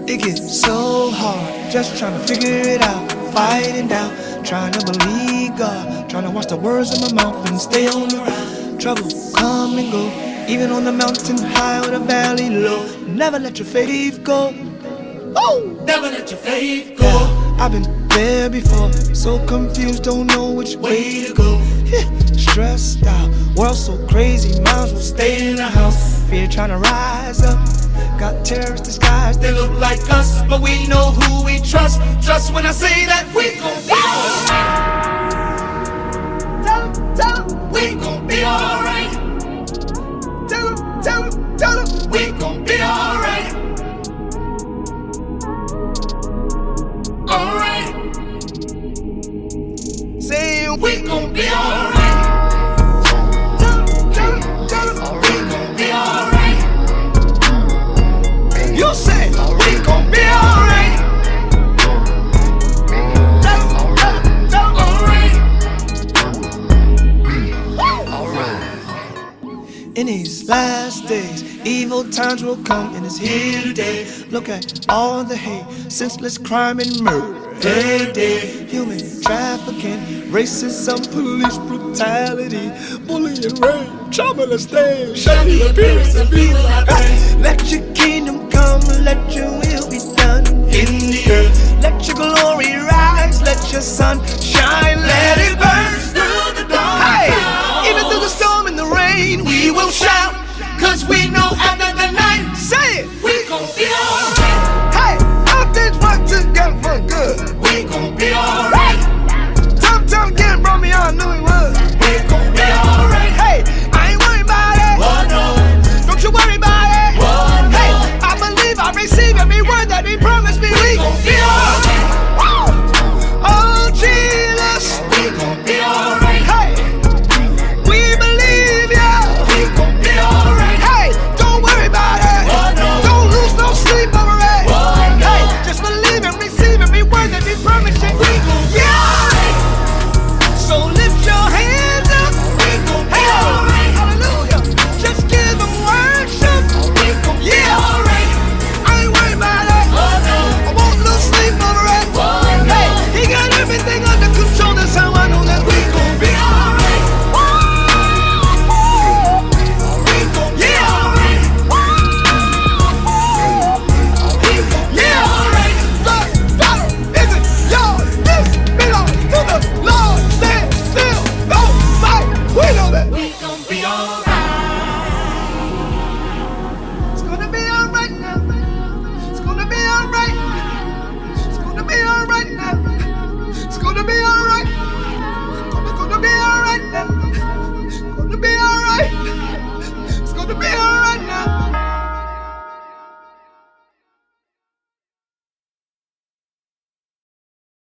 It gets so hard, just trying to figure it out, fighting down, trying to believe God, trying to watch the words in my mouth and stay on the ride. Trouble come and go, even on the mountain high or the valley low. Never let your faith go. Oh, never let your faith go. Yeah, I've been there before, so confused, don't know which way to go. Stressed out, world so crazy, might as well stay in the house. Fear trying to rise up, got terrorists disguised, they look like us, but we know who we trust. Trust when I say that we gon' be alright. Tell 'em, we gon' be alright. Tell 'em, we gon' be alright. Alright. Saying we gon' be alright. You say we gon' be alright. In these last days, evil times will come and it's here today. Look at all the hate, senseless crime and murder. Day, human trafficking, racism, police brutality, bullying, rape, child molestation, shady appearance and